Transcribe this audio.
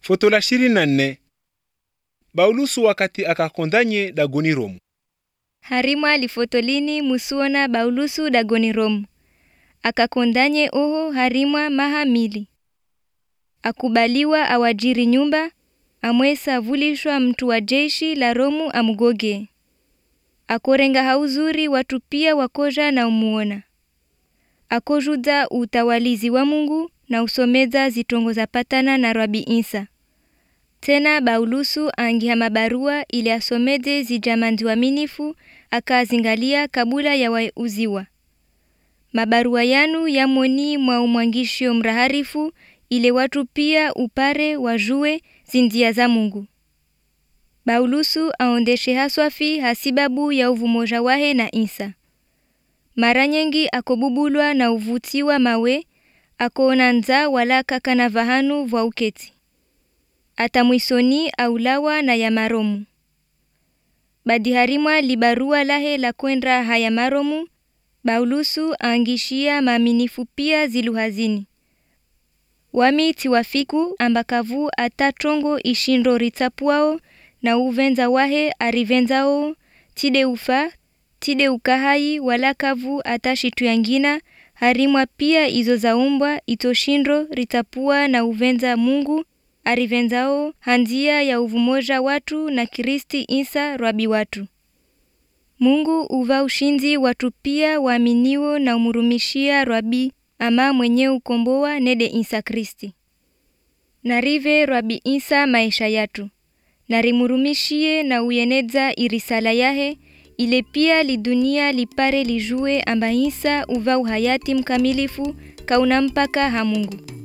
Foto la 24. Baulusu wakati akakondanye dagoni Romu. Harimwa lifotolini musuona Baulusu dagoni Romu. Akakondanye oho harimwa maha mili. Akubaliwa awajiri nyumba, amwesa avulishwa mtu wa jeshi la Romu amugoge. Akorenga hauzuri watu pia wakoja na umuona. Akojuda utawalizi wa Mungu na usomeza zitongo za patana na Rabi Isa. Tena Baulusu angiha mabarua ili asomeze zijamandi waminifu akazingalia kabula ya wauziwa. Mabarua yanu yamoni mwa umwangishio mraharifu ile watu pia upare wajue zindia za Mungu. Baulusu aondeshe haswafi hasibabu ya uvumoja wahe na Isa. Mara nyengi akobubulwa na uvutiwa mawe, akoona nza wala kakana vahanu vwa uketi. Atamwisoni aulawa na ya Maromu. Badiharimwa libarua lahe la kwendra haya Maromu, Baulusu aangishia maaminifu pia ziluhazini. Wami tiwafiku ambakavu atatrongo ishindo ritapuao na uvenza wahe arivenzao, tide ufa, tide ukahai wala kavu atashitu yangina, harimwa pia izo zaumbwa itoshindo ritapua na uvenza Mungu, arivenzao handia ya uvumoja watu na Kristi Isa Rabi watu. Mungu uva ushinzi watu pia waaminiwo na umurumishia Rabi ama mwenye ukomboa nede Isa Kristi. Narive Rabi Isa maisha yatu. Narimurumishie na uyenedza irisala yahe ile pia lidunia lipare lijue amba Isa uva uhayati mkamilifu kauna mpaka ha Mungu.